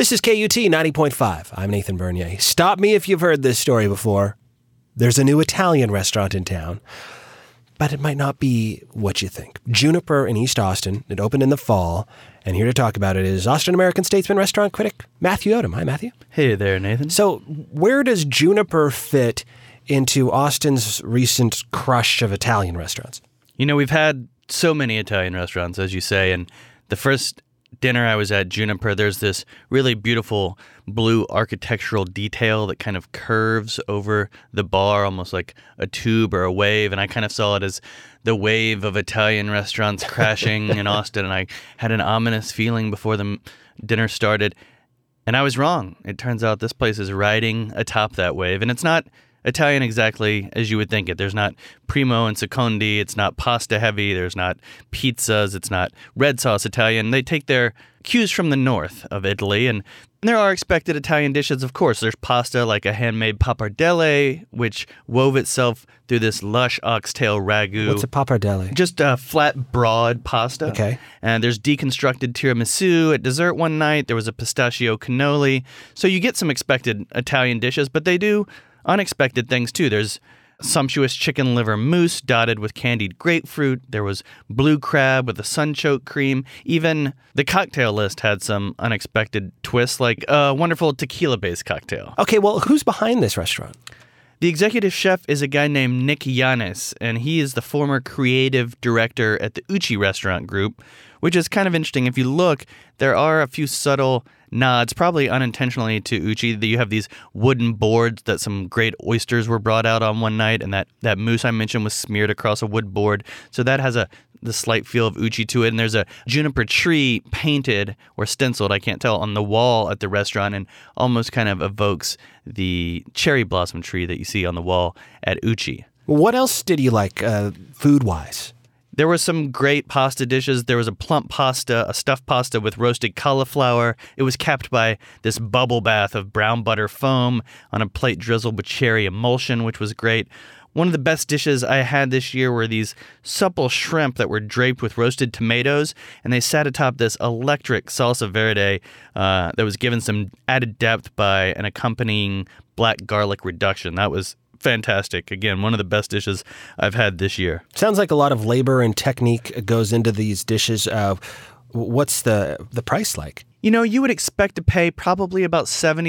This is KUT 90.5. I'm Nathan Bernier. Stop me if you've heard this story before. There's a new Italian restaurant in town, but it might not be what you think. Juniper in East Austin. It opened in the fall, and here to talk about it is Austin American statesman restaurant critic Matthew Odom. Hi, Matthew. Hey there, Nathan. So where does Juniper fit into Austin's recent crush of Italian restaurants? You know, we've had so many Italian restaurants, as you say, and the first dinner I was at Juniper, there's this really beautiful blue architectural detail that kind of curves over the bar, almost like a tube or a wave, and I kind of saw it as the wave of Italian restaurants crashing in Austin, and I had an ominous feeling before the dinner started, and I was wrong. It turns out this place is riding atop that wave, and it's not Italian exactly as you would think it. There's not primo and secondi. It's not pasta heavy. There's not pizzas. It's not red sauce Italian. They take their cues from the north of Italy, and there are expected Italian dishes, of course. There's pasta like a handmade pappardelle, which wove itself through this lush oxtail ragu. What's a pappardelle? Just a flat, broad pasta. Okay. And there's deconstructed tiramisu. At dessert one night, there was a pistachio cannoli. So you get some expected Italian dishes, but they do unexpected things, too. There's sumptuous chicken liver mousse dotted with candied grapefruit. There was blue crab with a sunchoke cream. Even the cocktail list had some unexpected twists, like a wonderful tequila-based cocktail. Okay, well, who's behind this restaurant? The executive chef is a guy named Nick Yanis, and he is the former creative director at the Uchi Restaurant Group, which is kind of interesting. If you look, there are a few subtle nods, probably unintentionally, to Uchi. You have these wooden boards that some great oysters were brought out on one night, and that mousse I mentioned was smeared across a wood board. So that has the slight feel of Uchi to it. And there's a juniper tree painted or stenciled, I can't tell, on the wall at the restaurant, and almost kind of evokes the cherry blossom tree that you see on the wall at Uchi. What else did you like food-wise? There were some great pasta dishes. There was a plump pasta, a stuffed pasta with roasted cauliflower. It was capped by this bubble bath of brown butter foam on a plate drizzled with cherry emulsion, which was great. One of the best dishes I had this year were these supple shrimp that were draped with roasted tomatoes, and they sat atop this electric salsa verde that was given some added depth by an accompanying black garlic reduction. That was fantastic. Again, one of the best dishes I've had this year. Sounds like a lot of labor and technique goes into these dishes. What's the price like? You know, you would expect to pay probably about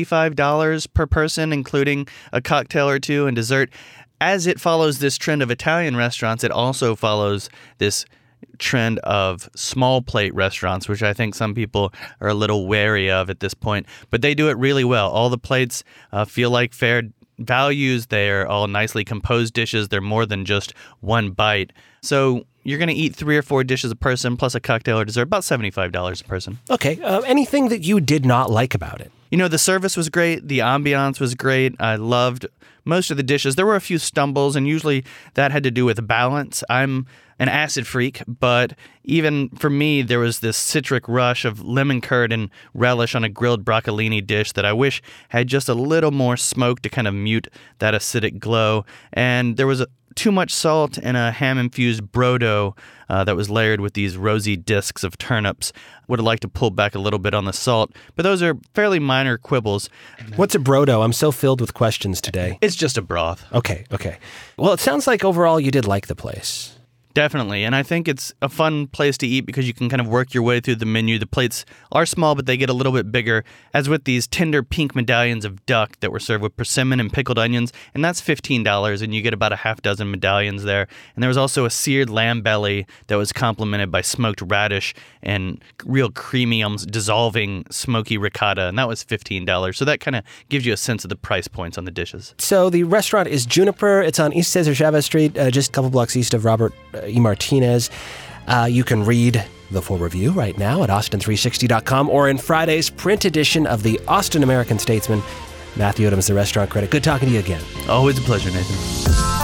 $75 per person, including a cocktail or two and dessert. As it follows this trend of Italian restaurants, it also follows this trend of small plate restaurants, which I think some people are a little wary of at this point. But they do it really well. All the plates feel like fair values. They're all nicely composed dishes. They're more than just one bite. So you're going to eat 3 or 4 dishes a person plus a cocktail or dessert, about $75 a person. Okay. Anything that you did not like about it? You know, the service was great. The ambiance was great. I loved most of the dishes. There were a few stumbles, and usually that had to do with balance. I'm an acid freak, but even for me, there was this citric rush of lemon curd and relish on a grilled broccolini dish that I wish had just a little more smoke to kind of mute that acidic glow. And there was too much salt and a ham-infused brodo that was layered with these rosy discs of turnips. Would have liked to pull back a little bit on the salt, but those are fairly minor quibbles. What's a brodo? I'm so filled with questions today. It's just a broth. Okay. Well, it sounds like overall you did like the place. Definitely, and I think it's a fun place to eat because you can kind of work your way through the menu. The plates are small, but they get a little bit bigger, as with these tender pink medallions of duck that were served with persimmon and pickled onions, and that's $15, and you get about a half dozen medallions there. And there was also a seared lamb belly that was complemented by smoked radish and real creamy, almost dissolving smoky ricotta, and that was $15. So that kind of gives you a sense of the price points on the dishes. So the restaurant is Juniper. It's on East Cesar Chavez Street, just a couple blocks east of Robert E. Martinez. You can read the full review right now at austin360.com or in Friday's print edition of the Austin American Statesman. Matthew Odom's the restaurant critic. Good talking to you again. Always a pleasure, Nathan.